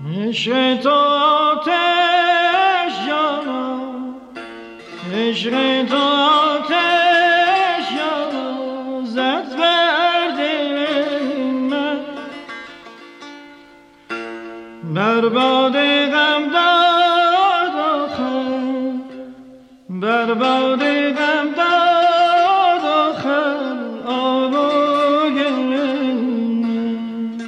عشق تو آتش جانم، عشق تو آتش جانم زد بر دل من، بر باد غم داد آخر، بر باد غم داد آخر آب و گل من.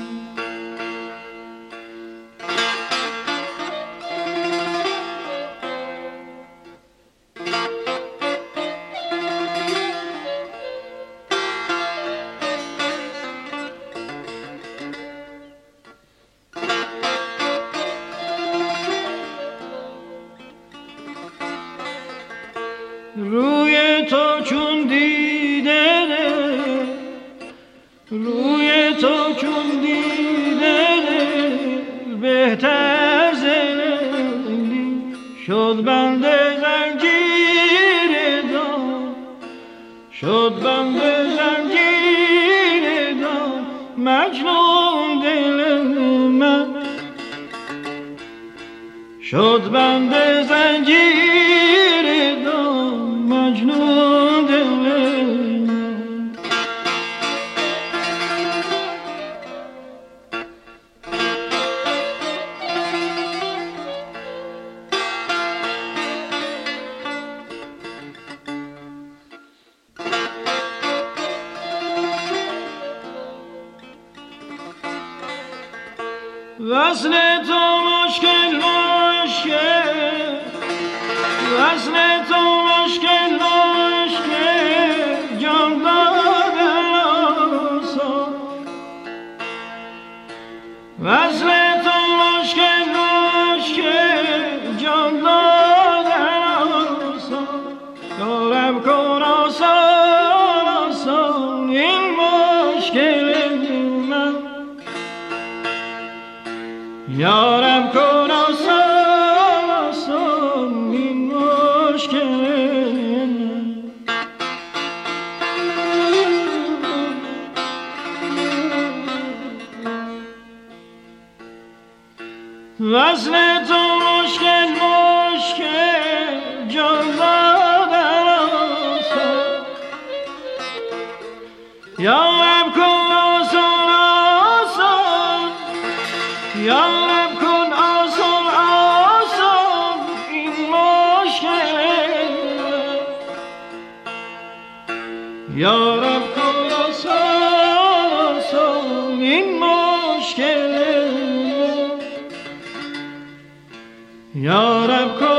روی تو چون دیده ده، روی تو چون دیده ده بهتر زندگی شد بند زنجیر دام، شد بند زنجیر دام مجنون دل من، شد بند زنجیر دام مجنون دل من. وصل تو مشکل مشکل، وصل تو مشکل مشکل جان دادن آسان، وصل تو مشکل مشکل جان دادن آسان، یارب کن آسان آسان این مشکل من، یارب کن آسان آسان این مشکل من. وصل تو مشکل مشکل جان دادن آسان، یارب کن آسان آسان، یارب کن آسان آسان این مشکل من، یارب کن آسان آسان این مشکل من، یارب کن